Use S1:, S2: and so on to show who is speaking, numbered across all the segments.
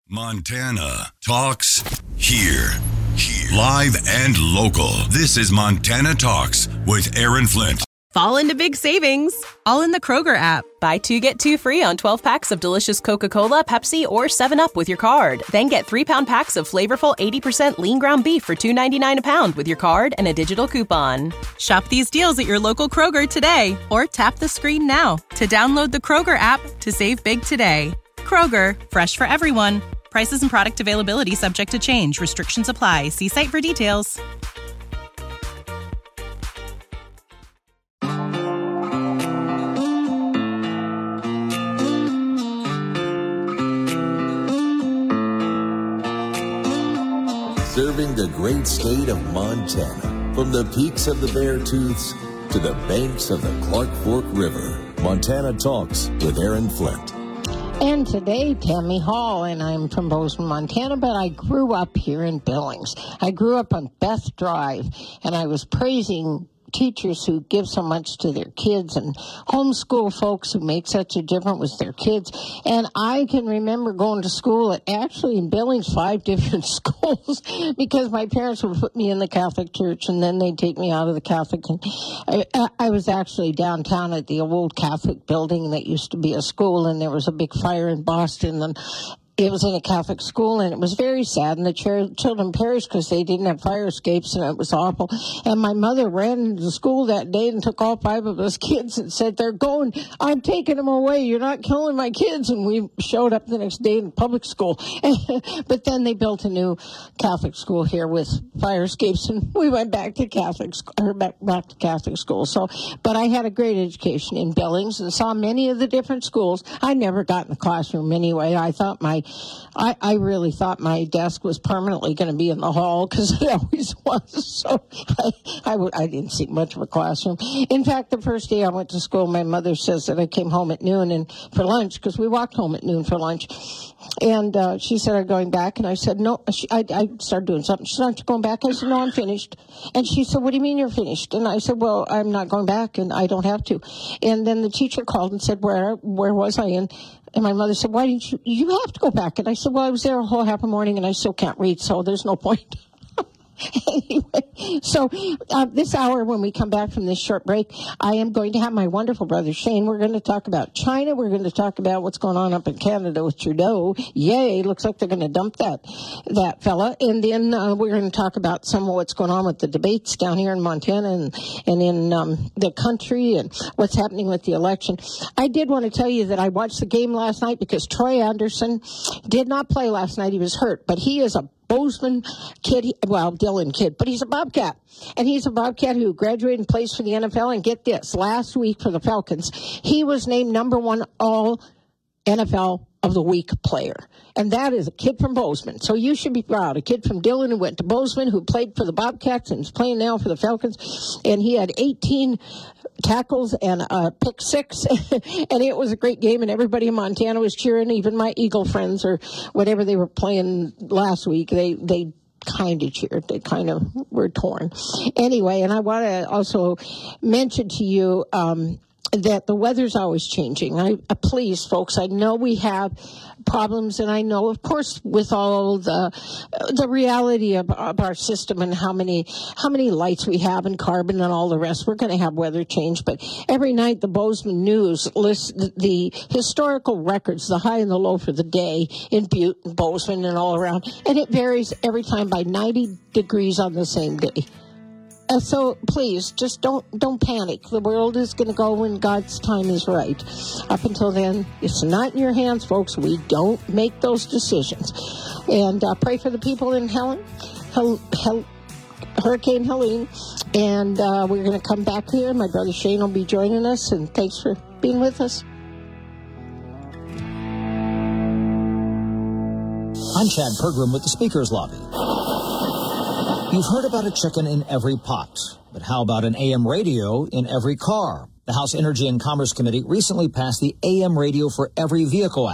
S1: Montana Talks here. Live and local. This is Montana Talks with Aaron Flint.
S2: Fall into big savings, all in the Kroger app. Buy 2, get 2 free on 12 packs of delicious Coca-Cola, Pepsi, or 7-Up with your card. Then get 3-pound packs of flavorful 80% lean ground beef for $2.99 a pound with your card and a digital coupon. Shop these deals at your local Kroger today, or tap the screen now to download the Kroger app to save big today. Kroger, fresh for everyone. Prices and product availability subject to change. Restrictions apply. See site for details.
S3: Serving the great state of Montana, from the peaks of the Beartooths to the banks of the Clark Fork River. Montana Talks with Aaron Flint.
S4: And today, Tammy Hall, and I'm from Bozeman, Montana, but I grew up here in Billings. I grew up on Beth Drive, and I was praising teachers who give so much to their kids and homeschool folks who make such a difference with their kids. And I can remember going to school at, actually in Billings, 5 different schools because my parents would put me in the Catholic Church and then they'd take me out of the Catholic. And I was actually downtown at the old Catholic building that used to be a school, and there was a big fire in Boston, and it was in a Catholic school, and it was very sad, and the children perished because they didn't have fire escapes, and it was awful. And my mother ran into the school that day and took all 5 of us kids and said, "They're going, I'm taking them away, you're not killing my kids." And we showed up the next day in public school. But then they built a new Catholic school here with fire escapes, and we went back to Catholic school. So, but I had a great education in Billings and saw many of the different schools. I never got in the classroom anyway. I really thought my desk was permanently going to be in the hall because it always was. So I didn't see much of a classroom. In fact, the first day I went to school, my mother says that I came home at noon and for lunch, because we walked home at noon for lunch. And she said, "Are you going back?" And I said, "No." I started doing something. She said, "Aren't you going back?" I said, "No, I'm finished." And she said, "What do you mean you're finished?" And I said, "Well, I'm not going back, and I don't have to." And then the teacher called and said, where was I? And my mother said, "Why didn't you have to go back?" And I said, "Well, I was there a whole half a morning, and I still can't read, so there's no point." Anyway, so this hour, when we come back from this short break, I am going to have my wonderful brother Shane. We're going to talk about China. We're going to talk about what's going on up in Canada with Trudeau. Yay, looks like they're going to dump that fella. And then we're going to talk about some of what's going on with the debates down here in Montana and in the country and what's happening with the election. I did want to tell you that I watched the game last night because Troy Anderson did not play last night. He was hurt, but he is a Bozeman kid, Dillon kid, but he's a Bobcat. And he's a Bobcat who graduated and plays for the NFL. And get this, last week for the Falcons, he was named #1 all NFL of the week player. And that is a kid from Bozeman. So you should be proud. A kid from Dillon who went to Bozeman, who played for the Bobcats and is playing now for the Falcons. And he had 18 tackles and a pick 6. And it was a great game, and everybody in Montana was cheering, even my Eagle friends or whatever they were playing last week. They kind of cheered. They kind of were torn. Anyway, and I want to also mention to you that the weather's always changing. Please, folks, I know we have problems, and I know, of course, with all the reality of our system and how many lights we have and carbon and all the rest, we're going to have weather change. But every night the Bozeman News lists the historical records, the high and the low for the day in Butte and Bozeman and all around, and it varies every time by 90 degrees on the same day. So please, just don't panic. The world is going to go when God's time is right. Up until then, it's not in your hands, folks. We don't make those decisions. And pray for the people in Hurricane Helene. And we're going to come back here. My brother Shane will be joining us. And thanks for being with us.
S5: I'm Chad Pergram with the Speaker's Lobby. You've heard about a chicken in every pot, but how about an AM radio in every car? The House Energy and Commerce Committee recently passed the AM Radio for Every Vehicle Act.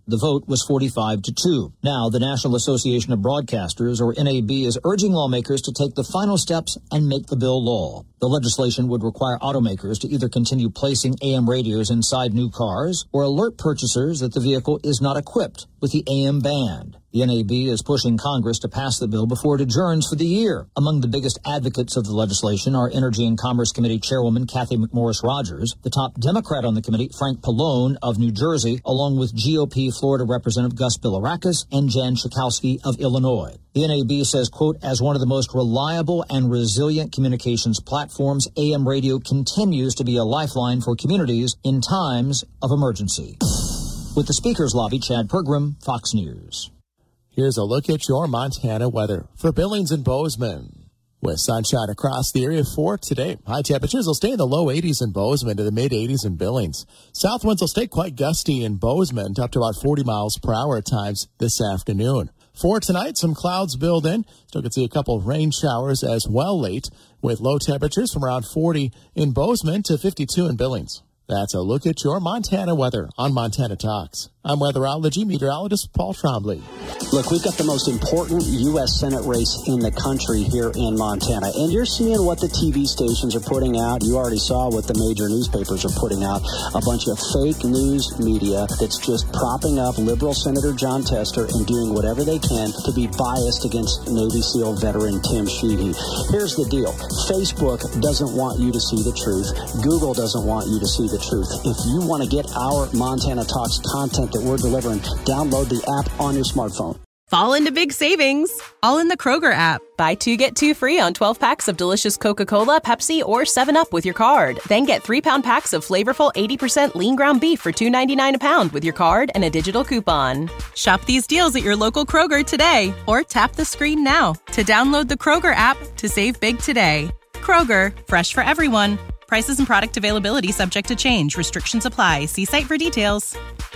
S5: The vote was 45-2. Now, the National Association of Broadcasters, or NAB, is urging lawmakers to take the final steps and make the bill law. The legislation would require automakers to either continue placing AM radios inside new cars or alert purchasers that the vehicle is not equipped with the AM band. The NAB is pushing Congress to pass the bill before it adjourns for the year. Among the biggest advocates of the legislation are Energy and Commerce Committee Chairwoman Cathy McMorris Rodgers, the top Democrat on the committee, Frank Pallone of New Jersey, along with GOP Florida Representative Gus Bilirakis and Jan Schakowsky of Illinois. The NAB says, quote, as one of the most reliable and resilient communications platforms, AM radio continues to be a lifeline for communities in times of emergency. With the Speaker's Lobby, Chad Pergram, Fox News.
S6: Here's a look at your Montana weather for Billings and Bozeman. With sunshine across the area for today, high temperatures will stay in the low 80s in Bozeman to the mid 80s in Billings. South winds will stay quite gusty in Bozeman, up to about 40 miles per hour at times this afternoon. For tonight, some clouds build in. Still can see a couple of rain showers as well late, with low temperatures from around 40 in Bozeman to 52 in Billings. That's a look at your Montana weather on Montana Talks. I'm weatherology meteorologist Paul Trombley.
S7: Look, we've got the most important U.S. Senate race in the country here in Montana, and you're seeing what the TV stations are putting out. You already saw what the major newspapers are putting out, a bunch of fake news media that's just propping up liberal Senator Jon Tester and doing whatever they can to be biased against Navy SEAL veteran Tim Sheehy. Here's the deal. Facebook doesn't want you to see the truth. Google doesn't want you to see the truth. If you want to get our Montana Talks content that we're delivering, download the app on your smartphone.
S2: Fall into big savings, all in the Kroger app. Buy 2, get 2 free on 12 packs of delicious Coca-Cola, Pepsi, or 7-Up with your card. Then get 3-pound packs of flavorful 80% lean ground beef for $2.99 a pound with your card and a digital coupon. Shop these deals at your local Kroger today, or tap the screen now to download the Kroger app to save big today. Kroger, fresh for everyone. Prices and product availability subject to change. Restrictions apply. See site for details.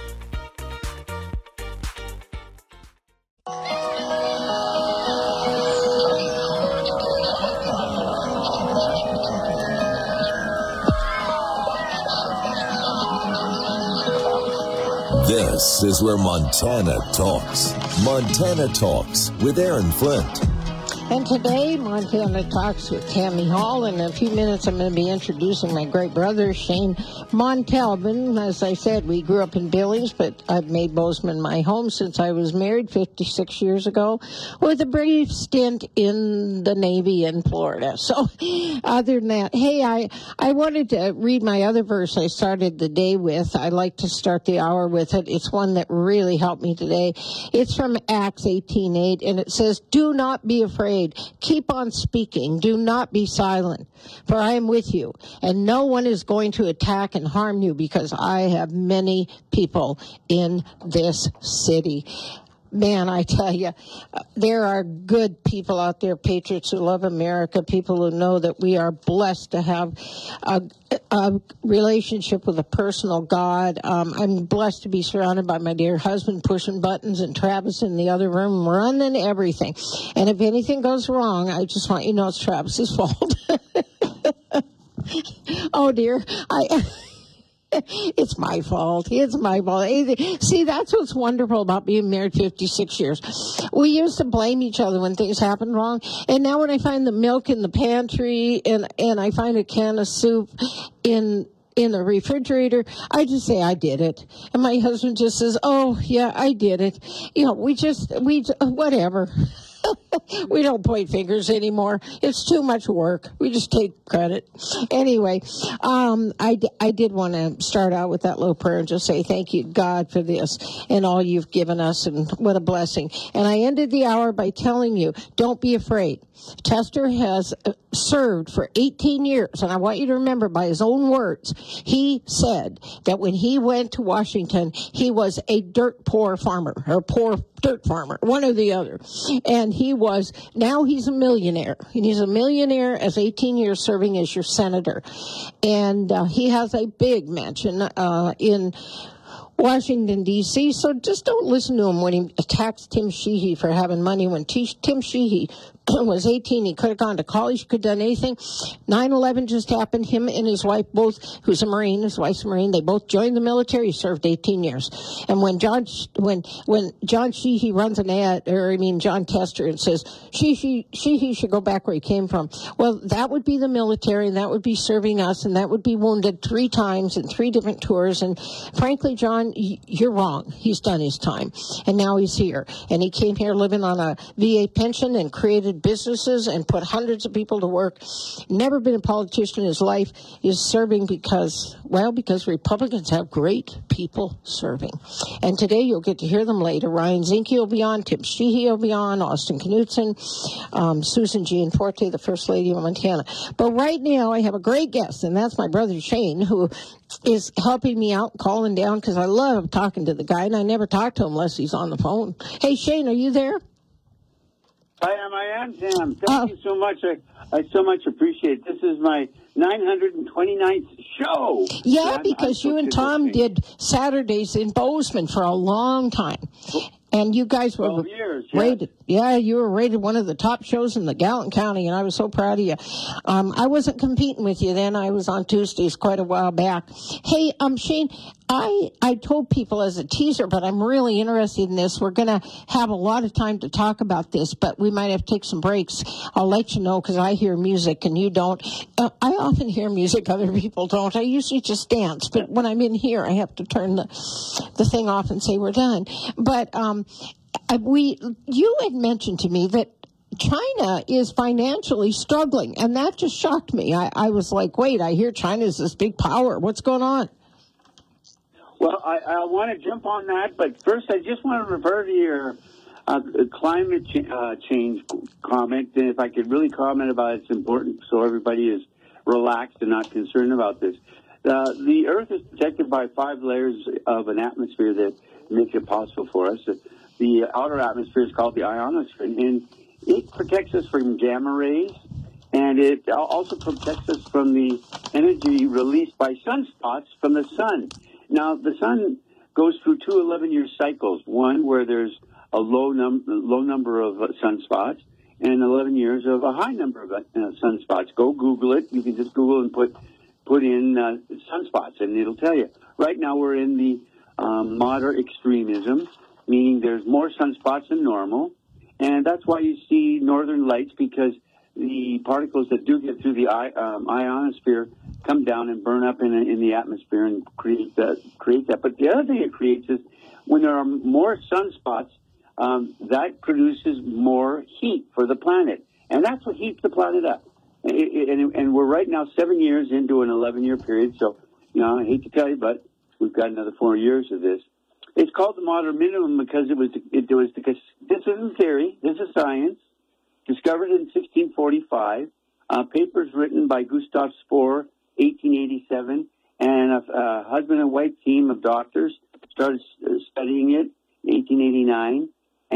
S3: This is where Montana talks. Montana Talks with Aaron Flint.
S4: And today, Montana Talks with Tammy Hall. In a few minutes, I'm going to be introducing my great brother, Shane Montalban. As I said, we grew up in Billings, but I've made Bozeman my home since I was married 56 years ago, with a brief stint in the Navy in Florida. So, other than that, hey, I wanted to read my other verse I started the day with. I like to start the hour with it. It's one that really helped me today. It's from Acts 18:8, and it says, "Do not be afraid. Keep on speaking. Do not be silent, for I am with you, and no one is going to attack and harm you, because I have many people in this city." Man, I tell you, there are good people out there, patriots who love America, people who know that we are blessed to have a relationship with a personal God. I'm blessed to be surrounded by my dear husband pushing buttons, and Travis in the other room running everything. And if anything goes wrong, I just want you to know it's Travis's fault. Oh, dear. It's my fault. It's my fault. See, that's what's wonderful about being married 56 years. We used to blame each other when things happened wrong. And now when I find the milk in the pantry and I find a can of soup in the refrigerator, I just say I did it. And my husband just says, "Oh, yeah, I did it." You know, we whatever. We don't point fingers anymore. It's too much work. We just take credit. Anyway, I did want to start out with that little prayer and just say thank you, God, for this and all you've given us, and what a blessing. And I ended the hour by telling you, don't be afraid. Tester has served for 18 years, and I want you to remember by his own words, he said that when he went to Washington, he was a dirt poor farmer, or poor dirt farmer, one or the other. And now he's a millionaire. And he's a millionaire as 18 years serving as your senator. And he has a big mansion in Washington, D.C., so just don't listen to him when he attacks Tim Sheehy for having money, when Tim Sheehy was 18. He could have gone to college. He could have done anything. 9/11 just happened. Him and his wife both, who's a Marine, his wife's a Marine, they both joined the military. He served 18 years. And when John Sheehy runs an ad, John Tester, and says, Sheehy should go back where he came from. Well, that would be the military, and that would be serving us, and that would be wounded 3 times in 3 different tours. And frankly, John, you're wrong. He's done his time. And now he's here. And he came here living on a VA pension and created businesses and put hundreds of people to work. Never been a politician in his life. Is serving because Republicans have great people serving. And today you'll get to hear them later. Ryan Zinke will be on, Tim Sheehy will be on, Austin Knudsen, Susan Gianforte, the First Lady of Montana. But right now I have a great guest, and that's my brother Shane, who is helping me out, calling down, because I love talking to the guy, and I never talk to him unless he's on the phone. Hey, Shane, are you there?
S8: I am, Sam. Thank you so much. I so much appreciate it. This is my 929th show.
S4: Yeah, because you and Tom did Saturdays in Bozeman for a long time. And you guys were
S8: 12 years,
S4: rated. Yeah, you were rated one of the top shows in the Gallatin County, and I was so proud of you. I wasn't competing with you then. I was on Tuesdays quite a while back. Hey, Shane, I told people as a teaser, but I'm really interested in this. We're going to have a lot of time to talk about this, but we might have to take some breaks. I'll let you know because I hear music and you don't. I often hear music other people don't. I usually just dance, but when I'm in here, I have to turn the thing off and say we're done. But you had mentioned to me that China is financially struggling, and that just shocked me. I was like, wait, I hear China is this big power. What's going on?
S8: Well, I want to jump on that, but first I just want to refer to your climate change comment, and if I could really comment about it, it's important so everybody is relaxed and not concerned about this. The Earth is protected by 5 layers of an atmosphere that make it possible for us. The outer atmosphere is called the ionosphere, and it protects us from gamma rays, and it also protects us from the energy released by sunspots from the sun. Now, the sun goes through 2 11-year cycles, one where there's a low number of sunspots and 11 years of a high number of sunspots. Go Google it. You can just Google and put in sunspots, and it'll tell you. Right now, we're in the moderate extremism, meaning there's more sunspots than normal, and that's why you see northern lights, because the particles that do get through the ionosphere come down and burn up in the atmosphere and create that. But the other thing it creates is when there are more sunspots, that produces more heat for the planet, and that's what heats the planet up. And we're right now 7 years into an 11-year period, so I hate to tell you, but we've got another 4 years of this. It's called the moderate minimum because because this isn't theory, this is science. Discovered in 1645, papers written by Gustav Spohr, 1887, and a husband and wife team of doctors started studying it in 1889,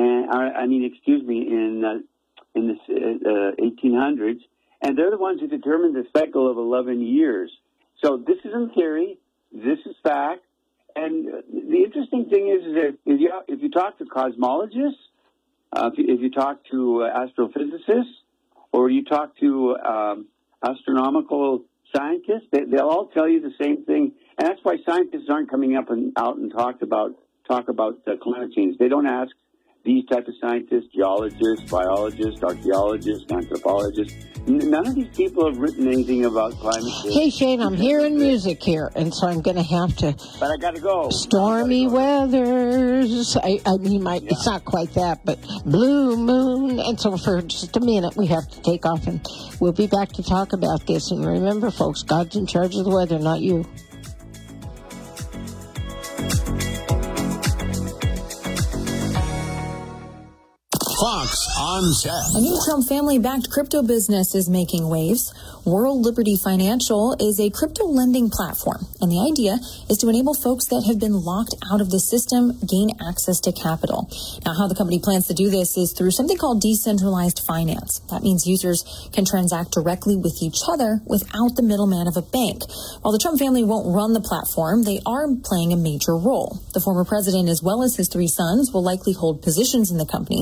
S8: in the 1800s, and they're the ones who determined the cycle of 11 years. So this isn't theory, this is fact, and the interesting thing is that if you talk to cosmologists, if you talk to astrophysicists, or you talk to astronomical scientists, they'll all tell you the same thing. And that's why scientists aren't coming out and talk about climate change. They don't ask these type of scientists, geologists, biologists, archaeologists, anthropologists. None of these people have written anything about climate change.
S4: Hey, Shane, I'm hearing music here, and so I'm going to have to...
S8: But I got to go.
S4: Stormy weathers. It's not quite that, but blue moon. And so for just a minute, we have to take off, and we'll be back to talk about this. And remember, folks, God's in charge of the weather, not you.
S3: Fox on Tech.
S9: A new Trump family-backed crypto business is making waves. World Liberty Financial is a crypto lending platform, and the idea is to enable folks that have been locked out of the system gain access to capital. Now, how the company plans to do this is through something called decentralized finance. That means users can transact directly with each other without the middleman of a bank. While the Trump family won't run the platform, they are playing a major role. The former president, as well as his 3 sons, will likely hold positions in the company.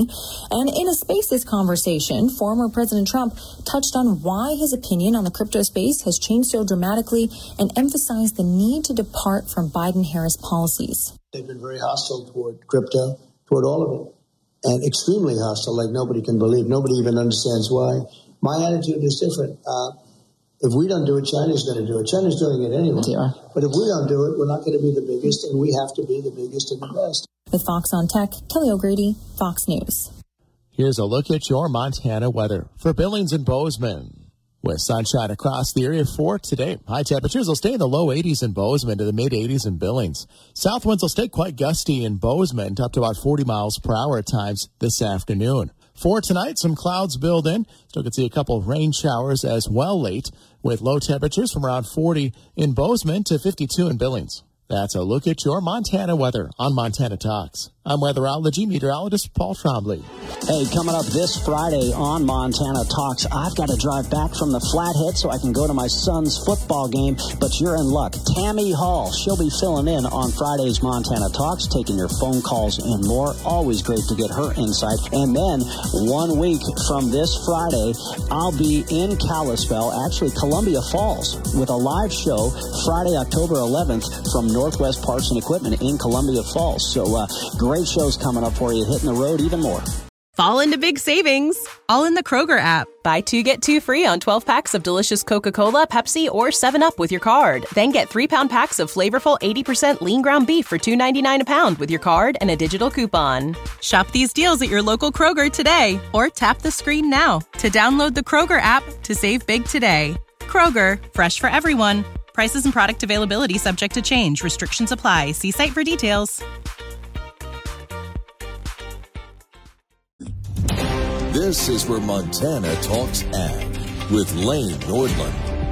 S9: And in a Spaces conversation, former President Trump touched on why his opinion on the crypto space has changed so dramatically and emphasized the need to depart from Biden-Harris policies.
S10: They've been very hostile toward crypto, toward all of it, and extremely hostile, like nobody can believe. Nobody even understands why. My attitude is different. If we don't do it, China's going to do it. China's doing it anyway. Yeah. But if we don't do it, we're not going to be the biggest, and we have to be the biggest and the best.
S9: With Fox on Tech, Kelly O'Grady, Fox News.
S6: Here's a look at your Montana weather for Billings and Bozeman. With sunshine across the area for today. High temperatures will stay in the low 80s in Bozeman to the mid 80s in Billings. South winds will stay quite gusty in Bozeman to up to about 40 miles per hour at times this afternoon. For tonight, some clouds build in. Still can see a couple of rain showers as well late, with low temperatures from around 40 in Bozeman to 52 in Billings. That's a look at your Montana weather on Montana Talks. I'm weatherology meteorologist Paul Trombley.
S7: Hey, coming up this Friday on Montana Talks, I've got to drive back from the Flathead so I can go to my son's football game, but you're in luck. Tammy Hall, she'll be filling in on Friday's Montana Talks, taking your phone calls and more. Always great to get her insight. And then 1 week from this Friday, I'll be in Kalispell, actually Columbia Falls, with a live show Friday, October 11th from Northwest Parts and Equipment in Columbia Falls. So great shows coming up for you, hitting the road even more.
S2: Fall into big savings, all in the Kroger app. Buy 2, get 2 free on 12 packs of delicious Coca-Cola, Pepsi, or 7-Up with your card. Then get 3-pound packs of flavorful 80% lean ground beef for $2.99 a pound with your card and a digital coupon. Shop these deals at your local Kroger today, or tap the screen now to download the Kroger app to save big today. Kroger, fresh for everyone. Prices and product availability subject to change. Restrictions apply. See site for details.
S3: This is where Montana Talks Ag with Lane Nordlund.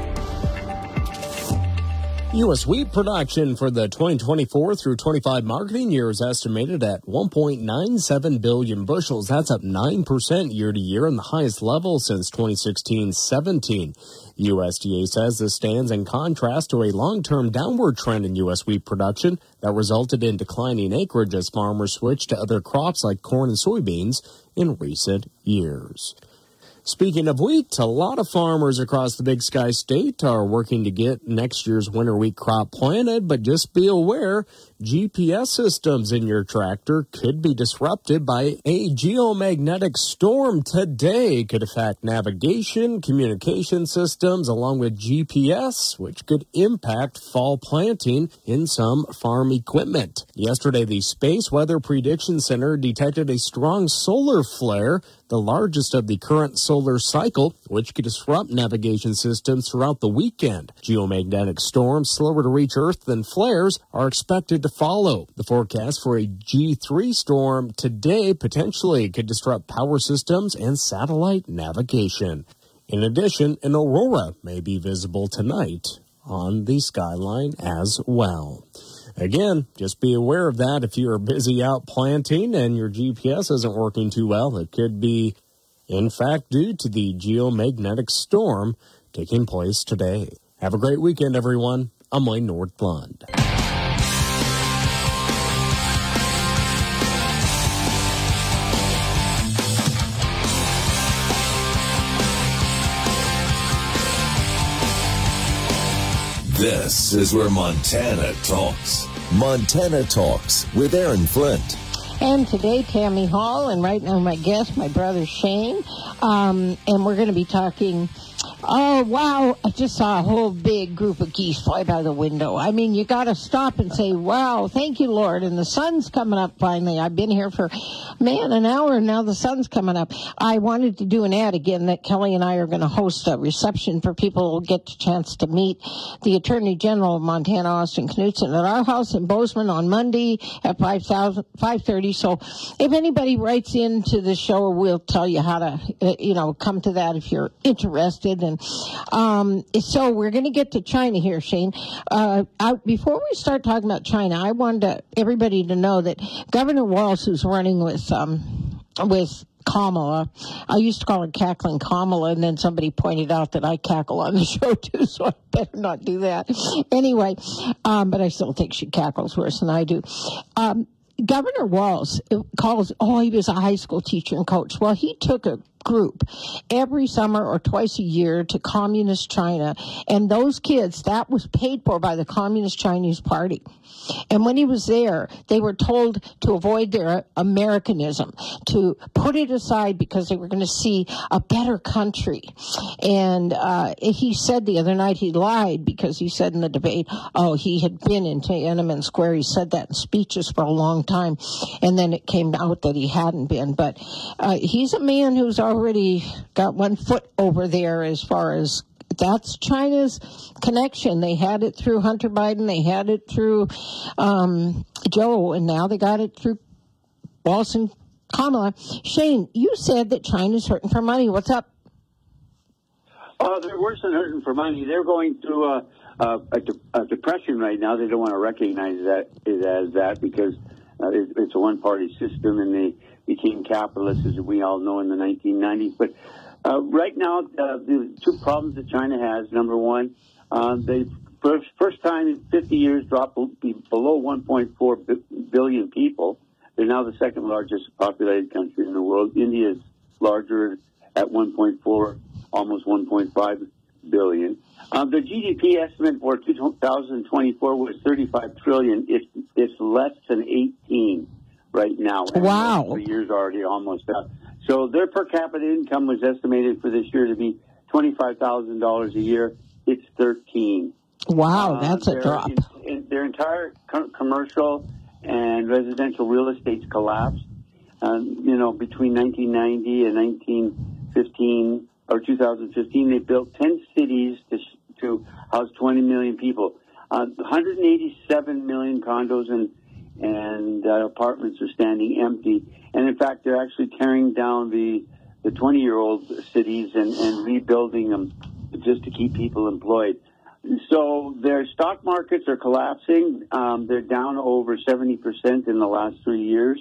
S11: U.S. wheat production for the 2024 through 25 marketing year is estimated at 1.97 billion bushels. That's up 9% year to year and the highest level since 2016-17. USDA says this stands in contrast to a long-term downward trend in U.S. wheat production that resulted in declining acreage as farmers switched to other crops like corn and soybeans in recent years. Speaking of wheat, a lot of farmers across the Big Sky State are working to get next year's winter wheat crop planted, but just be aware, GPS systems in your tractor could be disrupted by a geomagnetic storm today. It could affect navigation, communication systems, along with GPS, which could impact fall planting in some farm equipment. Yesterday, the Space Weather Prediction Center detected a strong solar flare, the largest of the current solar cycle, which could disrupt navigation systems throughout the weekend. Geomagnetic storms slower to reach Earth than flares are expected to follow. The forecast for a G3 storm today potentially could disrupt power systems and satellite navigation. In addition, an aurora may be visible tonight on the skyline as well. Again, just be aware of that. If you're busy out planting and your GPS isn't working too well, it could be, in fact, due to the geomagnetic storm taking place today. Have a great weekend, everyone. I'm Lane Nordlund.
S3: This is where Montana talks. Montana Talks with Aaron Flint.
S4: And today, Tammy Hall, and right now my guest, my brother Shane, and we're going to be talking, oh, wow, I just saw a whole big group of geese fly by the window. I mean, you got to stop and say, wow, thank you, Lord, and the sun's coming up finally. I've been here for, an hour, and now the sun's coming up. I wanted to do an ad again that Kelly and I are going to host a reception for people who will get a chance to meet the Attorney General of Montana, Austin Knudsen, at our house in Bozeman on Monday at 5:30. So if anybody writes into the show, we'll tell you how to, come to that if you're interested. And so we're going to get to China here, Shane. Before we start talking about China, I wanted everybody to know that Governor Walz, who's running with Kamala. I used to call her Cackling Kamala, and then somebody pointed out that I cackle on the show, too, so I better not do that. Anyway, but I still think she cackles worse than I do. Governor Walz calls, he was a high school teacher and coach. Well, he took a group every summer or twice a year to communist China, and those kids, that was paid for by the Communist Chinese Party. And when he was there, they were told to avoid their Americanism, to put it aside because they were going to see a better country. And he said the other night he lied because he said in the debate, he had been in Tiananmen Square. He said that in speeches for a long time, and then it came out that he hadn't been. But he's a man who's already got one foot over there as far as that's China's connection. They had it through Hunter Biden. They had it through Joe, and now they got it through Walz and Kamala. Shane, you said that China's hurting for money. What's up?
S8: They're worse than hurting for money. They're going through a depression right now. They don't want to recognize it as that because it's a one-party system, and they became capitalists, as we all know, in the 1990s. But right now, the two problems that China has, number one, they first time in 50 years dropped below 1.4 billion people. They're now the second largest populated country in the world. India is larger at 1.4, almost 1.5 billion. The GDP estimate for 2024 was 35 trillion. It's less than 18 right now.
S4: Wow.
S8: The year's already almost up. So their per capita income was estimated for this year to be $25,000 a year. It's 13.
S4: Wow, that's a drop.
S8: Their entire commercial and residential real estate's collapsed. Between 1990 and 1915 or 2015, they built 10 cities to house 20 million people. 187 million condos and apartments are standing empty. And in fact, they're actually tearing down the 20-year-old cities and rebuilding them just to keep people employed. So their stock markets are collapsing. They're down over 70% in the last 3 years.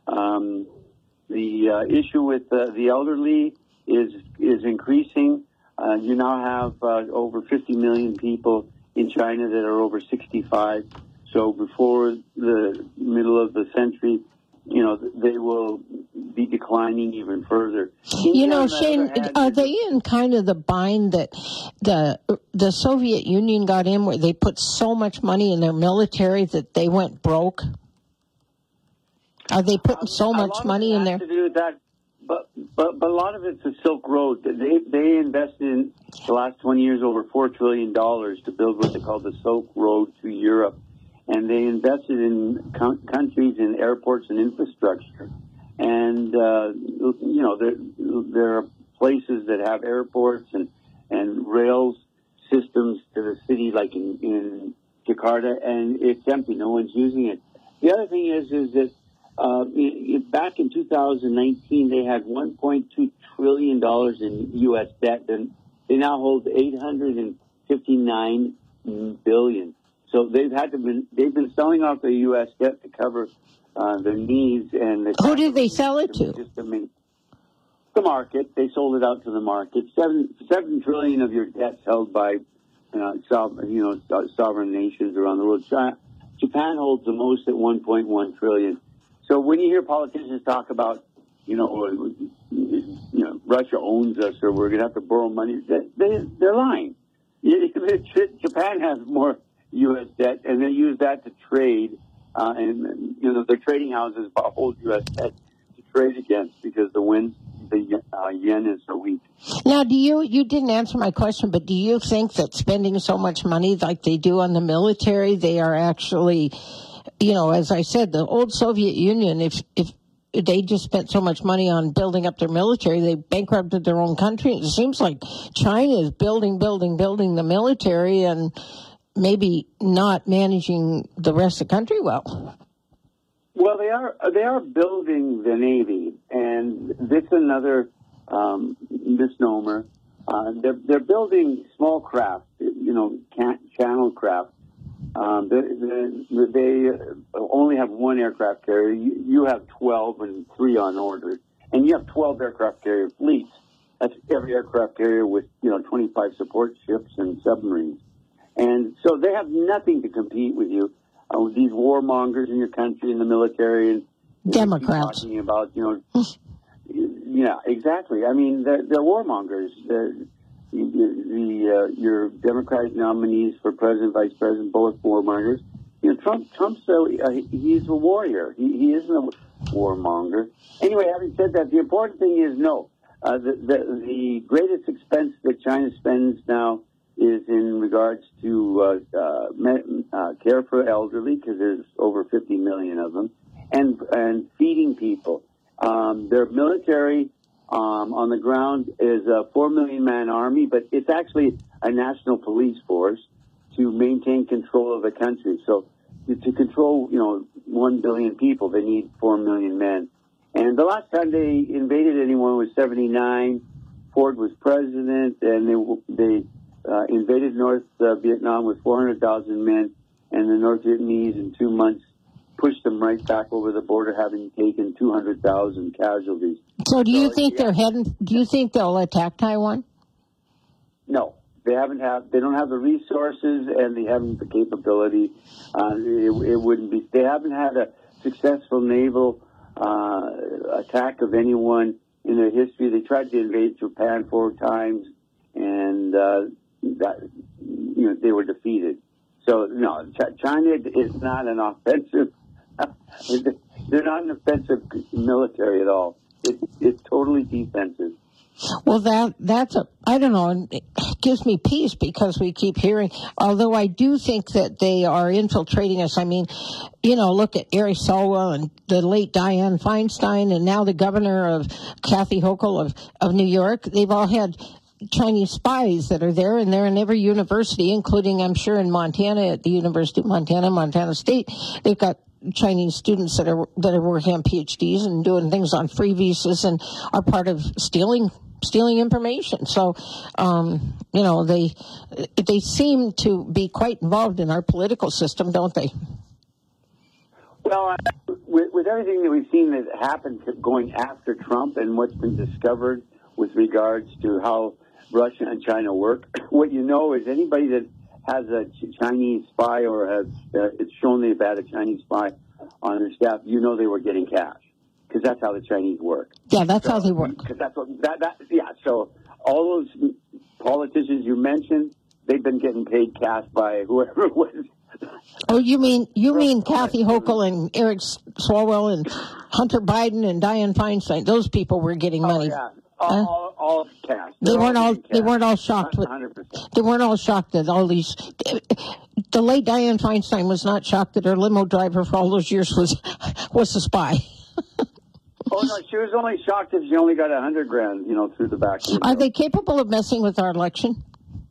S8: The issue with the elderly is increasing. You now have over 50 million people in China that are over 65. So before the middle of the century, they will be declining even further.
S4: Shane, are they in kind of the bind that the Soviet Union got in, where they put so much money in their military that they went broke? Are they putting so much money in there?
S8: To do with that, but a lot of it's the Silk Road. They invested in the last 20 years over $4 trillion to build what they call the Silk Road to Europe. And they invested in countries and airports and infrastructure. And, there are places that have airports and rails systems to the city, like in Jakarta, and it's empty. No one's using it. The other thing is that back in 2019, they had $1.2 trillion in U.S. debt, and they now hold $859 billion. So they've been selling off the U.S. debt to cover their needs. And
S4: who did they sell it to?
S8: The market. They sold it out to the market. $7 trillion of your debt's held by sovereign nations around the world. Japan holds the most at $1.1 trillion. So when you hear politicians talk about Russia owns us or we're going to have to borrow money, they're lying. Japan has more U.S. debt, and they use that to trade, their trading houses hold U.S. debt to trade against because the yen is so weak.
S4: Now, you didn't answer my question, but do you think that spending so much money like they do on the military, they are actually, as I said, the old Soviet Union, if they just spent so much money on building up their military, they bankrupted their own country. It seems like China is building the military and maybe not managing the rest of the country well.
S8: Well, they are building the Navy, and this is another misnomer. They're building small craft, channel craft. They only have one aircraft carrier. You have 12 and 3 on order, and you have 12 aircraft carrier fleets. That's every aircraft carrier with 25 support ships and submarines. And so they have nothing to compete with you. these warmongers in your country, in the military, and
S4: Democrats
S8: talking about, yeah, exactly. I mean, they're warmongers. Your Democratic nominees for president, vice president, both warmongers. Trump's he's a warrior. He isn't a warmonger. Anyway, having said that, the important thing is the greatest expense that China spends now is in regards to care for elderly, because there's over 50 million of them, and feeding people. Their military on the ground is a 4 million man army, but it's actually a national police force to maintain control of the country. So to control, 1 billion people, they need 4 million men. And the last time they invaded anyone was 1979. Ford was president, and they invaded North Vietnam with 400,000 men, and the North Vietnamese in 2 months pushed them right back over the border, having taken 200,000 casualties.
S4: So do you think do you think they'll attack Taiwan?
S8: No. They don't have the resources, and they haven't the capability. It wouldn't be. They haven't had a successful naval attack of anyone in their history. They tried to invade Japan 4 times, and they were defeated. So no, China is not an offensive. They're not an offensive military at all. It's totally defensive.
S4: Well, that's I don't know, it gives me peace because we keep hearing, although I do think that they are infiltrating us. I mean, look at Eric Swalwell and the late Dianne Feinstein, and now the governor of Kathy Hochul of New York. They've all had Chinese spies that are there, and they're in every university, including, I'm sure, in Montana, at the University of Montana, Montana State. They've got Chinese students that are working on PhDs and doing things on free visas and are part of stealing information. So, they seem to be quite involved in our political system, don't they?
S8: Well, with everything that we've seen that happened going after Trump and what's been discovered with regards to how Russia and China work, what you know is anybody that has a Chinese spy or has it's shown they've had a Chinese spy on their staff, they were getting cash, because that's how the Chinese work.
S4: Yeah, that's how they work.
S8: Because that's what So all those politicians you mentioned, they've been getting paid cash by whoever it was.
S4: Oh, you mean Kathy Hochul and Eric Swalwell and Hunter Biden and Dianne Feinstein? Those people were getting money.
S8: Yeah. All cash.
S4: They weren't all shocked.
S8: 100%.
S4: They weren't all shocked that all these. The late Dianne Feinstein was not shocked that her limo driver for all those years was a spy.
S8: Oh no, she was only shocked if she only got $100,000, through the back window.
S4: Are they capable of messing with our election?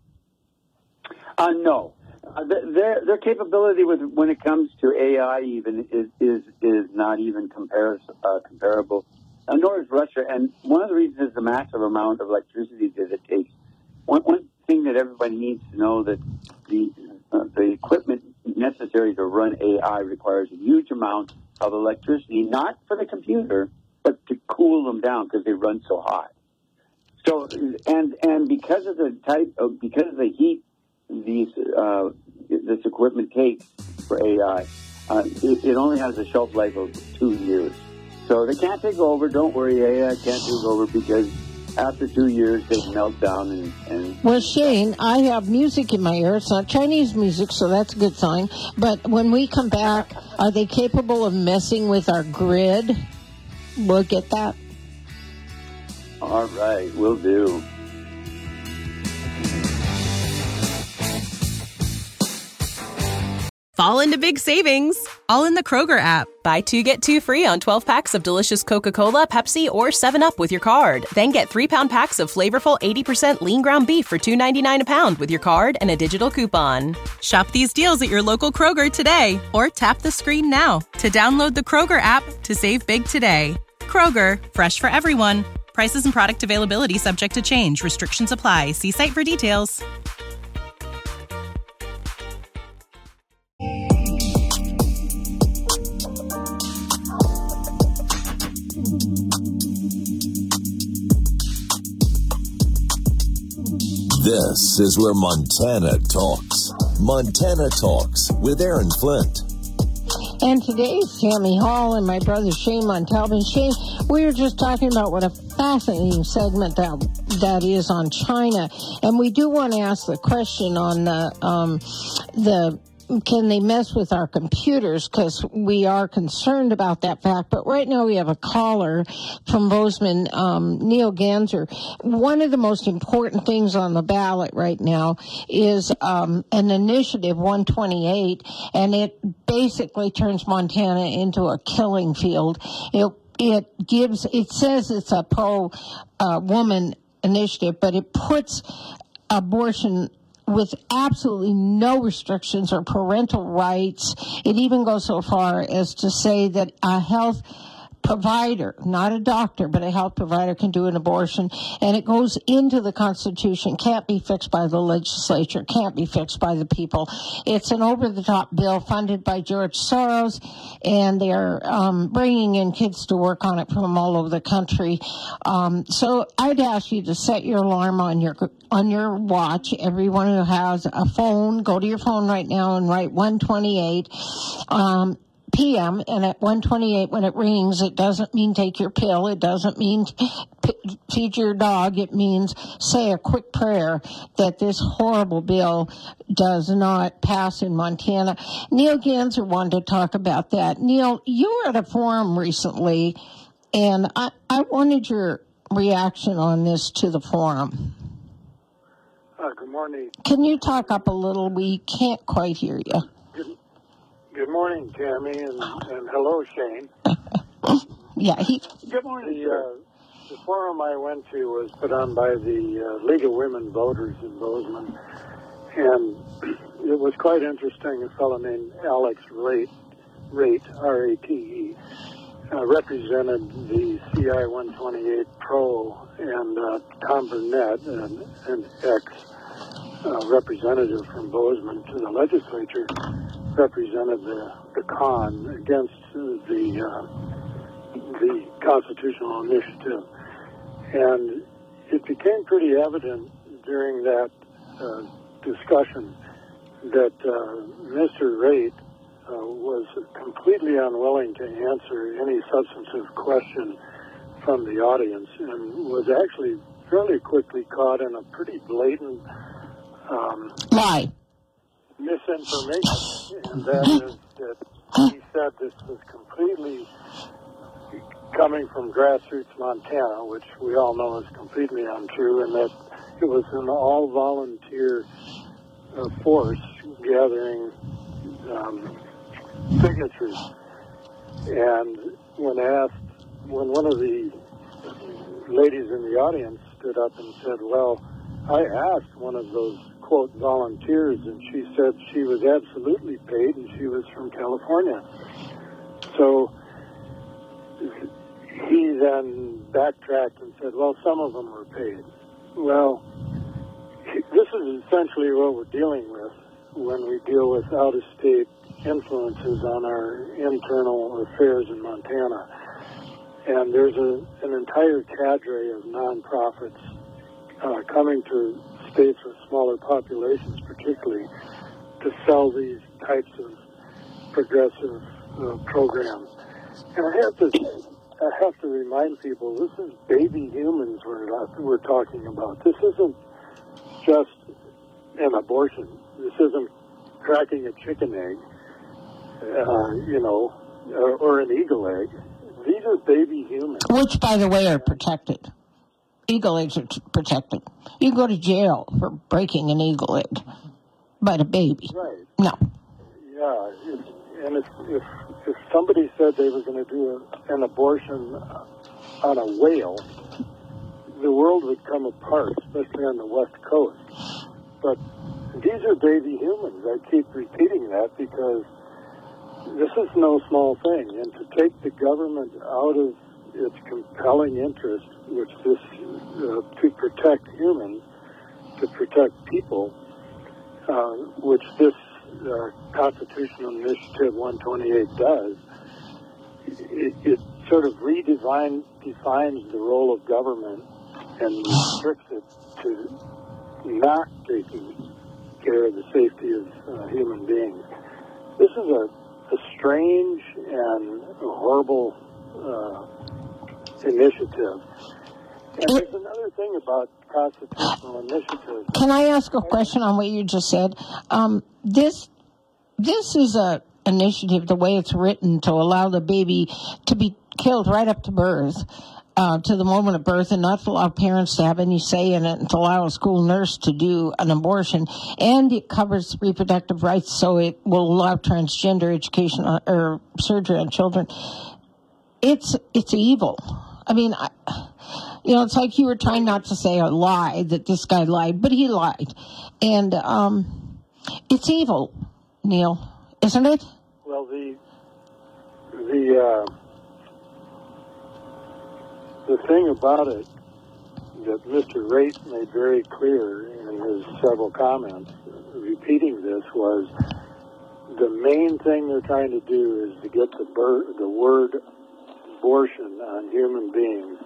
S8: No. Their capability when it comes to AI even is not even comparable. Nor is Russia, and one of the reasons is the massive amount of electricity that it takes. One thing that everybody needs to know, that the equipment necessary to run AI requires a huge amount of electricity, not for the computer, but to cool them down because they run so hot. So, and because of the heat this equipment takes for AI, it only has a shelf life of 2 years. So they can't take over. Don't worry, AI can't take over, because after 2 years they melt down and.
S4: Well, Shane, I have music in my ear. It's not Chinese music, so that's a good sign. But when we come back, are they capable of messing with our grid? We'll get that.
S8: All right, will do.
S2: Fall into big savings, all in the Kroger app. Buy 2, get 2 free on 12 packs of delicious Coca-Cola, Pepsi, or 7-Up with your card. Then get 3-pound packs of flavorful 80% lean ground beef for $2.99 a pound with your card and a digital coupon. Shop these deals at your local Kroger today, or tap the screen now to download the Kroger app to save big today. Kroger, fresh for everyone. Prices and product availability subject to change. Restrictions apply. See site for details.
S3: This is where Montana talks. Montana Talks with Aaron Flint.
S4: And today is Tammy Hall and my brother Shane Montalban. Shane, we were just talking about what a fascinating segment that is on China. And we do want to ask the question on the can they mess with our computers, because we are concerned about that fact. But right now we have a caller from Bozeman, Neil Ganser. One of the most important things on the ballot right now is an initiative, 128, and it basically turns Montana into a killing field. It says it's a pro-woman initiative, but it puts abortion with absolutely no restrictions or parental rights. It even goes so far as to say that a health provider, not a doctor, but a health provider can do an abortion, and it goes into the Constitution, can't be fixed by the legislature, can't be fixed by the people. It's an over-the-top bill funded by George Soros, and they're bringing in kids to work on it from all over the country. So I'd ask you to set your alarm on your watch. Everyone who has a phone, go to your phone right now and write 128 p.m. and at 1:28 when it rings, it doesn't mean take your pill. It doesn't mean feed your dog. It means say a quick prayer that this horrible bill does not pass in Montana. Neil Ganser wanted to talk about that. Neil, you were at a forum recently, and I wanted your reaction on this to the forum.
S12: Good morning.
S4: Can you talk up a little? We can't quite hear you.
S12: Good morning, Tammy, and hello, Shane.
S4: Yeah.
S12: Good morning. The forum I went to was put on by the League of Women Voters in Bozeman, and it was quite interesting. A fellow named Alex Rate, R-A-T-E, represented the CI 128 Pro, and Tom Burnett, an ex-representative from Bozeman to the legislature, represented the con against the constitutional initiative. And it became pretty evident during that discussion that Mr. Rate was completely unwilling to answer any substantive question from the audience, and was actually fairly quickly caught in a pretty blatant
S4: lie.
S12: Misinformation, and that is that he said this was completely coming from grassroots Montana, which we all know is completely untrue, and that it was an all-volunteer force gathering signatures. And when one of the ladies in the audience stood up and said, well, I asked one of those quote volunteers, and she said she was absolutely paid, and she was from California. So he then backtracked and said, well, some of them were paid. Well, this is essentially what we're dealing with when we deal with out-of-state influences on our internal affairs in Montana. And there's an entire cadre of nonprofits coming to states with smaller populations, particularly, to sell these types of progressive programs. And I have to remind people, this is baby humans we're talking about. This isn't just an abortion. This isn't cracking a chicken egg, or an eagle egg. These are baby humans.
S4: Which, by the way, are protected. Eagle eggs are protected. You go to jail for breaking an eagle egg, but a baby.
S12: Right.
S4: No.
S12: Yeah, if somebody said they were going to do an abortion on a whale, the world would come apart, especially on the West Coast. But these are baby humans. I keep repeating that because this is no small thing. And to take the government out of its compelling interest, which this to protect humans, to protect people, which this Constitutional Initiative 128 does, it sort of defines the role of government and restricts it to not taking care of the safety of human beings. This is a strange and horrible initiative. And there's another thing about constitutional initiatives.
S4: Can I ask a question on what you just said? This is a initiative, the way it's written, to allow the baby to be killed right up to birth, to the moment of birth, and not to allow parents to have any say in it, and to allow a school nurse to do an abortion. And it covers reproductive rights, so it will allow transgender education or surgery on children. It's evil. I mean, it's like you were trying not to say a lie, that this guy lied, but he lied. And it's evil, Neil, isn't it?
S12: Well, the thing about it that Mr. Raitt made very clear in his several comments, repeating this, was the main thing they're trying to do is to get the word abortion on human beings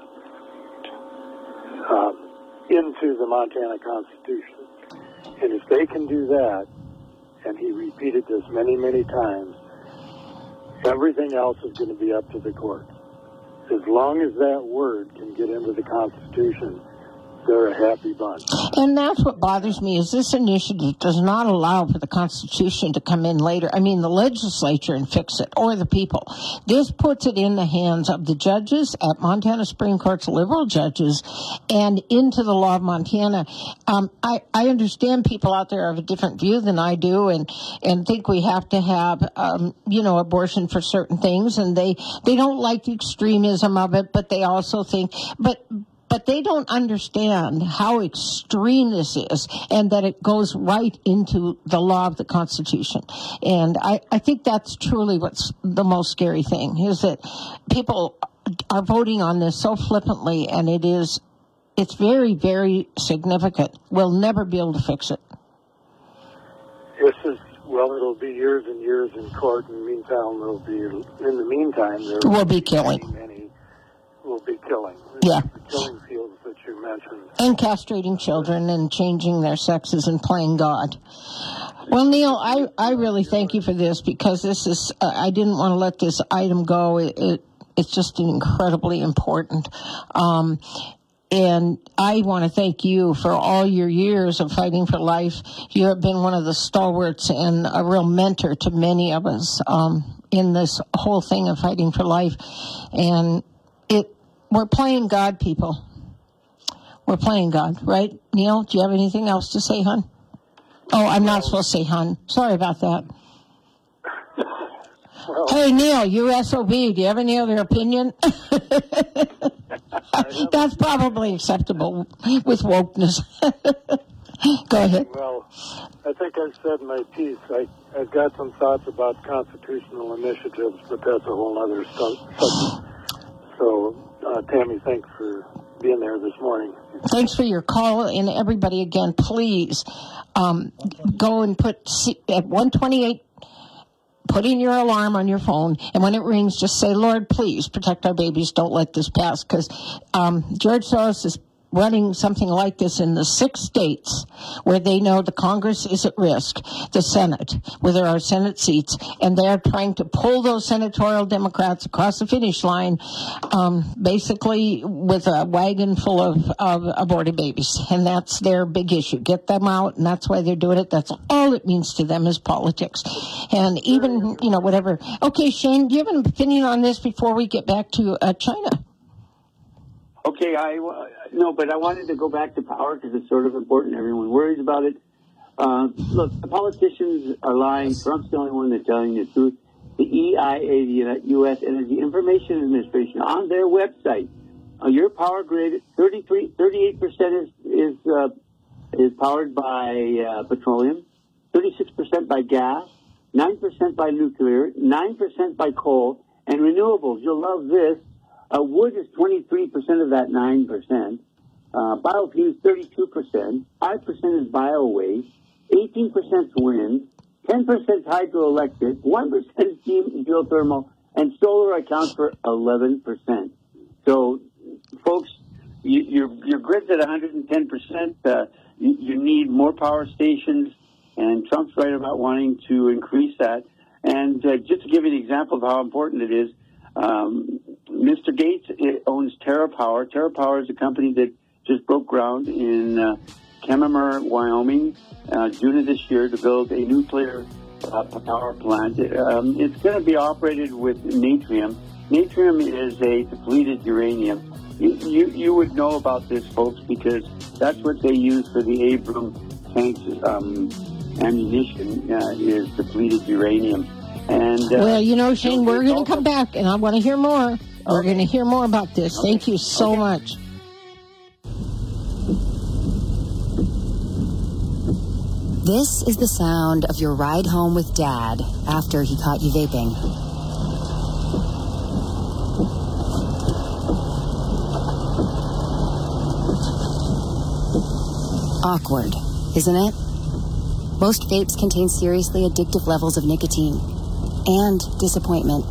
S12: into the Montana Constitution. And if they can do that, and he repeated this many, many times, everything else is going to be up to the courts. As long as that word can get into the Constitution, they're a happy bunch.
S4: And that's what bothers me, is this initiative does not allow for the Constitution to come in later. I mean, the legislature and fix it, or the people. This puts it in the hands of the judges at Montana Supreme Court's liberal judges and into the law of Montana. I understand people out there have a different view than I do and think we have to have, abortion for certain things. And they don't like the extremism of it, but they also think, but they don't understand how extreme this is, and that it goes right into the law of the Constitution. And I think that's truly what's the most scary thing, is that people are voting on this so flippantly, and it's very, very significant. We'll never be able to fix it.
S12: It'll be years and years in court. In the meantime, there
S4: will be killing.
S12: Many will be killing.
S4: Yeah.
S12: The killing fields that you mentioned.
S4: And castrating children and changing their sexes and playing God. Well, Neil, I really thank you for this, because this is, I didn't want to let this item go. It's just incredibly important. And I want to thank you for all your years of fighting for life. You have been one of the stalwarts and a real mentor to many of us in this whole thing of fighting for life. And we're playing God, people. We're playing God, right? Neil, do you have anything else to say, hon? Oh, I'm not supposed to say hon. Sorry about that. Well, hey, Neil, you SOB, do you have any other opinion? That's probably acceptable with wokeness. Go ahead.
S12: Well, I think I've said my piece. I've got some thoughts about constitutional initiatives, but that's a whole other subject. So, Tammy, thanks for being there this morning.
S4: Thanks for your call, and everybody, again, please go and put at 128. Put in your alarm on your phone, and when it rings, just say, Lord, please protect our babies. Don't let this pass, because George Soros is running something like this in the 6 states where they know the Congress is at risk, the Senate, where there are Senate seats, and they're trying to pull those senatorial Democrats across the finish line, basically with a wagon full of aborted babies. And that's their big issue. Get them out, and that's why they're doing it. That's all it means to them is politics. And even, whatever. Okay, Shane, do you have an opinion on this before we get back to China?
S8: Okay, but I wanted to go back to power because it's sort of important. Everyone worries about it. Look, the politicians are lying. Trump's the only one that's telling the truth. The EIA, the U.S. Energy Information Administration, on their website, your power grid, 38% is powered by petroleum, 36% by gas, 9% by nuclear, 9% by coal, and renewables. You'll love this. Wood is 23% of that 9%. Biofuels, 32%. 5% is bio-waste. 18% is wind. 10% is hydroelectric. 1% steam geothermal. And solar accounts for 11%. So, folks, your grid's at 110%. You need more power stations. And Trump's right about wanting to increase that. And just to give you an example of how important it is, Mr. Gates owns TerraPower. TerraPower is a company that just broke ground in Kemmerer, Wyoming, June of this year to build a nuclear power plant. It's going to be operated with natrium. Natrium is a depleted uranium. You would know about this, folks, because that's what they use for the Abrams tanks ammunition is depleted uranium. And
S4: well, Shane, we're going to come back, and I want to hear more. We're going to hear more about this. Okay. Thank you so much.
S13: This is the sound of your ride home with Dad after he caught you vaping. Awkward, isn't it? Most vapes contain seriously addictive levels of nicotine and disappointment.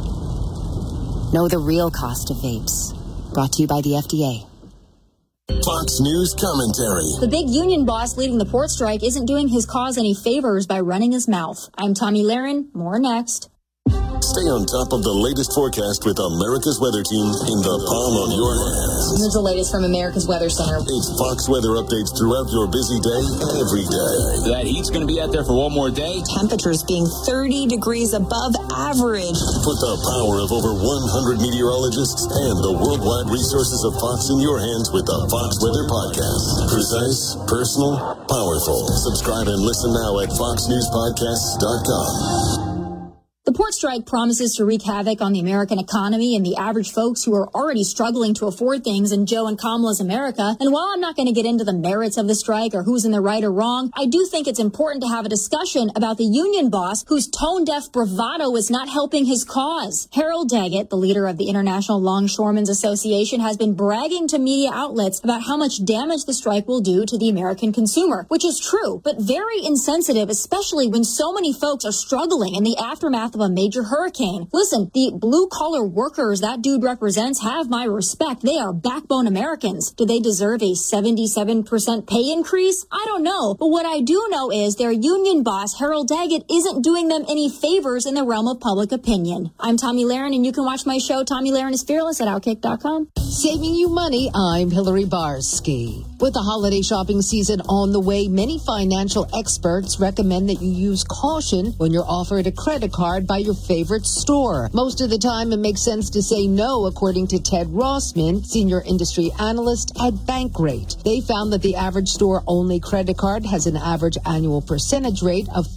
S13: Know the real cost of vapes. Brought to you by the FDA.
S3: Fox News commentary.
S9: The big union boss leading the port strike isn't doing his cause any favors by running his mouth. I'm Tommy Lahren. More next.
S3: Stay on top of the latest forecast with America's Weather Team in the palm of your hands.
S9: Here's the latest from America's Weather Center.
S3: It's Fox weather updates throughout your busy day, every day.
S14: That heat's going to be out there for one more day.
S15: Temperatures being 30 degrees above average.
S3: Put the power of over 100 meteorologists and the worldwide resources of Fox in your hands with the Fox Weather Podcast. Precise, personal, powerful. Subscribe and listen now at foxnewspodcasts.com.
S9: The port strike promises to wreak havoc on the American economy and the average folks who are already struggling to afford things in Joe and Kamala's America. And while I'm not going to get into the merits of the strike or who's in the right or wrong, I do think it's important to have a discussion about the union boss whose tone-deaf bravado is not helping his cause. Harold Daggett, the leader of the International Longshoremen's Association, has been bragging to media outlets about how much damage the strike will do to the American consumer, which is true, but very insensitive, especially when so many folks are struggling in the aftermath of a major hurricane. Listen, the blue-collar workers that dude represents have my respect. They are backbone Americans. Do they deserve a 77% pay increase? I don't know. But what I do know is their union boss, Harold Daggett, isn't doing them any favors in the realm of public opinion. I'm Tommy Lahren, and you can watch my show, Tommy Lahren is Fearless, at Outkick.com.
S16: Saving you money, I'm Hillary Barsky. With the holiday shopping season on the way, many financial experts recommend that you use caution when you're offered a credit card by your favorite store. Most of the time, it makes sense to say no, according to Ted Rossman, senior industry analyst at Bankrate. They found that the average store-only credit card has an average annual percentage rate of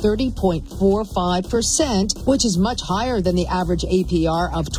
S16: 30.45%, which is much higher than the average APR of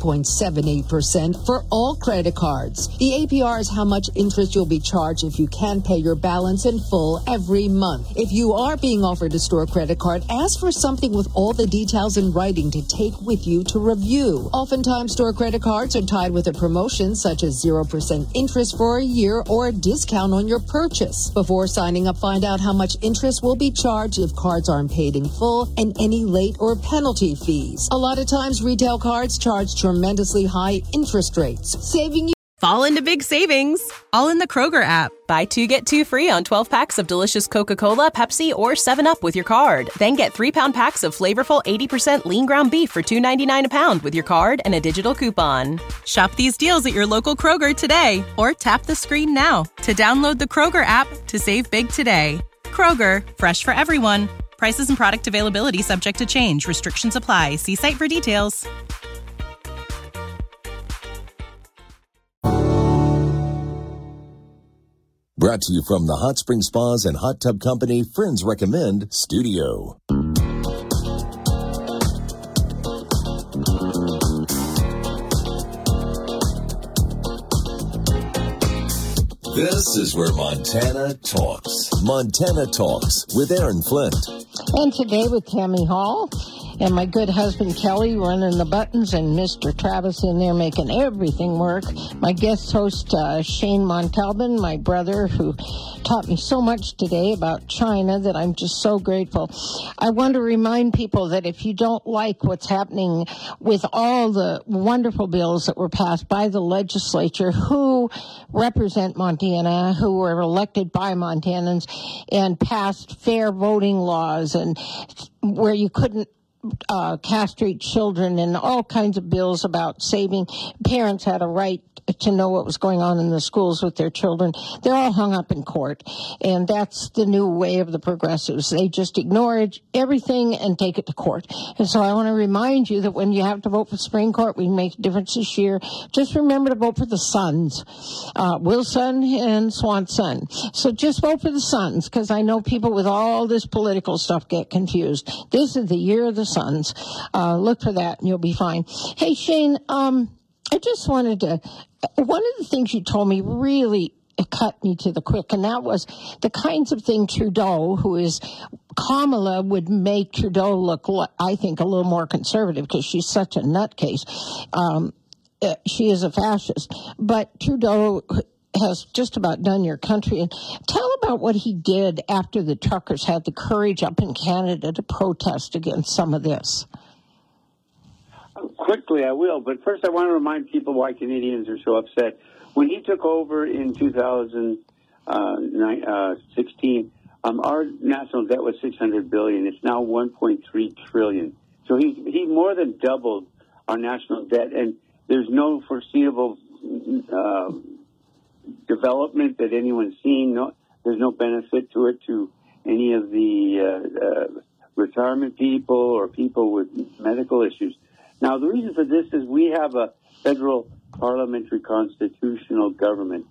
S16: 20.78% for all credit cards. The APR is how much interest you'll be charged if you can pay your balance in full every month. If you are being offered a store credit card, ask for something with all the details in writing to take with you to review. Oftentimes, store credit cards are tied with a promotion such as 0% interest for a year or a discount on your purchase. Before signing up, find out how much interest will be charged if cards aren't paid in full and any late or penalty fees. A lot of times, retail cards charge tremendously high interest rates, saving you.
S2: Fall into big savings, all in the Kroger app. Buy 2, get 2 free on 12 packs of delicious Coca-Cola, Pepsi, or 7-Up with your card. Then get 3-pound packs of flavorful 80% lean ground beef for $2.99 a pound with your card and a digital coupon. Shop these deals at your local Kroger today, or tap the screen now to download the Kroger app to save big today. Kroger, fresh for everyone. Prices and product availability subject to change. Restrictions apply. See site for details.
S3: Brought to you from the Hot Spring Spas and Hot Tub Company Friends Recommend Studio. This is where Montana talks. Montana Talks with Aaron Flint.
S4: And today with Tammy Hall and my good husband Kelly running the buttons, and Mr. Travis in there making everything work. My guest host Shane Montalban, my brother, who taught me so much today about China that I'm just so grateful. I want to remind people that if you don't like what's happening with all the wonderful bills that were passed by the legislature who represent Montana, who were elected by Montanans and passed fair voting laws, and where you couldn't castrate children and all kinds of bills about saving. Parents had a right to know what was going on in the schools with their children. They're all hung up in court. And that's the new way of the progressives. They just ignore everything and take it to court. And so I want to remind you that when you have to vote for Supreme Court, we can make a difference this year. Just remember to vote for the Sons, Wilson and Swanson. So just vote for the Sons, because I know people with all this political stuff get confused. This is the year of the Sons. Look for that and you'll be fine. Hey, Shane, I just wanted to, one of the things you told me really cut me to the quick, and that was the kinds of thing Trudeau, who is, Kamala would make Trudeau look, I think, a little more conservative because she's such a nutcase. She is a fascist. But Trudeau has just about done your country. And tell about what he did after the truckers had the courage up in Canada to protest against some of this.
S8: Quickly, I will. But first, I want to remind people why Canadians are so upset. When he took over in 2016, our national debt was $600 billion. It's now $1.3 trillion. So he more than doubled our national debt, and there's no foreseeable development that anyone's seen. There's no benefit to it to any of the retirement people or people with medical issues. Now, the reason for this is we have a federal parliamentary constitutional government.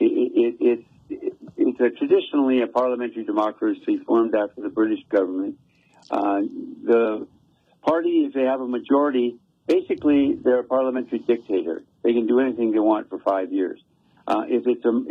S8: It's traditionally a parliamentary democracy formed after the British government. The party, if they have a majority, basically they're a parliamentary dictator. They can do anything they want for 5 years. If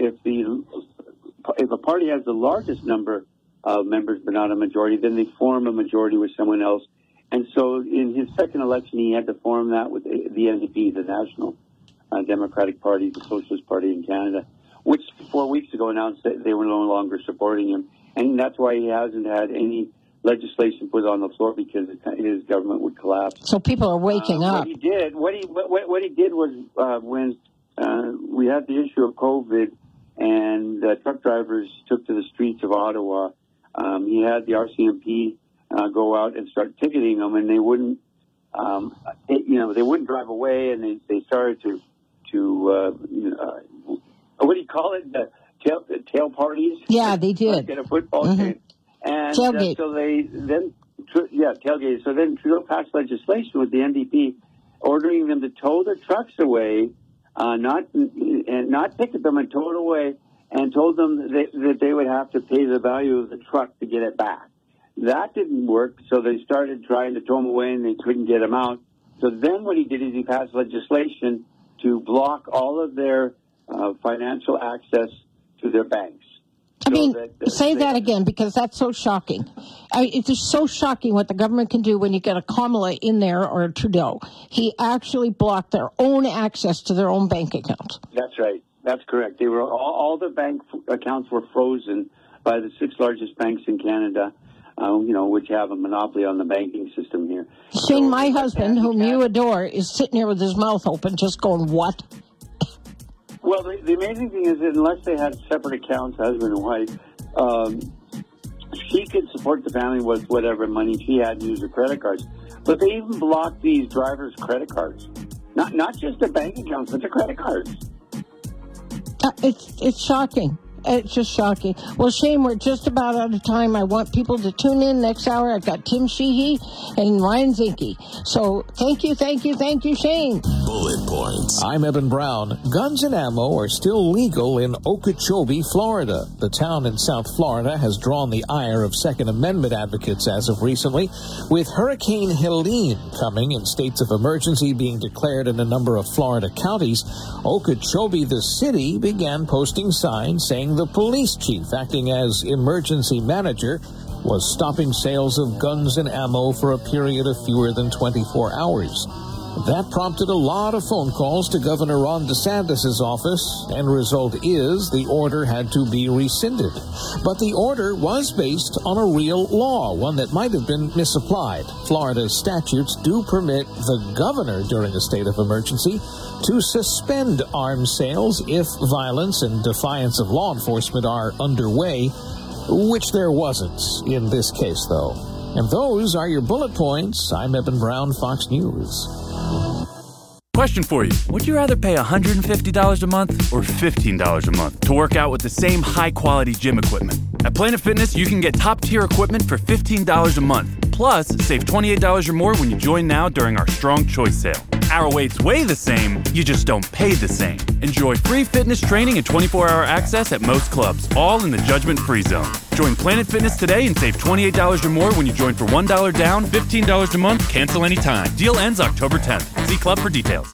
S8: a party has the largest number of members but not a majority, then they form a majority with someone else. And so in his second election, he had to form that with the NDP, the National Democratic Party, the Socialist Party in Canada, which 4 weeks ago announced that they were no longer supporting him. And that's why he hasn't had any legislation put on the floor, because his government would collapse.
S4: So people are waking up.
S8: What he did was when we had the issue of COVID and truck drivers took to the streets of Ottawa, he had the RCMP go out and start ticketing them, and they wouldn't, they wouldn't drive away, and they started to what do you call it? The tail parties.
S4: Yeah, they did.
S8: Like at a football game, and
S4: tailgate.
S8: So they then tailgate. So then Trudeau passed legislation with the NDP, ordering them to tow their trucks away, not ticket them and tow it away, and told them that they would have to pay the value of the truck to get it back. That didn't work, so they started trying to tow him away, and they couldn't get him out. So then what he did is he passed legislation to block all of their financial access to their banks.
S4: Say that again, because that's so shocking. It's just so shocking what the government can do when you get a Kamala in there or a Trudeau. He actually blocked their own access to their own bank accounts.
S8: That's right. That's correct. They were all the bank accounts were frozen by the 6 largest banks in Canada, which have a monopoly on the banking system here.
S4: Shane, my husband, whom you adore, is sitting here with his mouth open, just going, what?
S8: Well, the amazing thing is that unless they had separate accounts, husband and wife, she could support the family with whatever money she had to use her credit cards. But they even blocked these drivers' credit cards. Not just their bank accounts, but their credit cards.
S4: It's shocking. It's just shocking. Well, Shane, we're just about out of time. I want people to tune in next hour. I've got Tim Sheehy and Ryan Zinke. So thank you, Shane.
S3: Bullet points.
S17: I'm Eben Brown. Guns and ammo are still legal in Okeechobee, Florida. The town in South Florida has drawn the ire of Second Amendment advocates as of recently, with Hurricane Helene coming and states of emergency being declared in a number of Florida counties. Okeechobee, the city, began posting signs saying the police chief, acting as emergency manager, was stopping sales of guns and ammo for a period of fewer than 24 hours. That prompted a lot of phone calls to Governor Ron DeSantis' office, and result is the order had to be rescinded. But the order was based on a real law, one that might have been misapplied. Florida's statutes do permit the governor during a state of emergency to suspend arms sales if violence and defiance of law enforcement are underway, which there wasn't in this case, though. And those are your bullet points. I'm Eben Brown, Fox News.
S18: Question for you. Would you rather pay $150 a month or $15 a month to work out with the same high-quality gym equipment? At Planet Fitness, you can get top-tier equipment for $15 a month. Plus, save $28 or more when you join now during our Strong Choice sale. Our weights weigh the same, you just don't pay the same. Enjoy free fitness training and 24-hour access at most clubs, all in the judgment-free zone. Join Planet Fitness today and save $28 or more when you join for $1 down, $15 a month, cancel anytime. Deal ends October 10th. See club for details.